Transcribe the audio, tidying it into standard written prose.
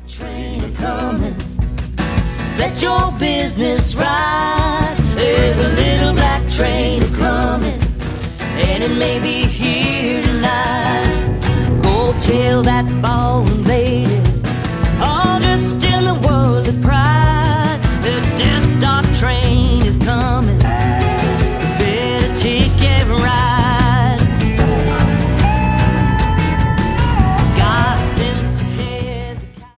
Train a-comin', set your business right. There's a little black train a-comin', and it may be here tonight. Go tell that ball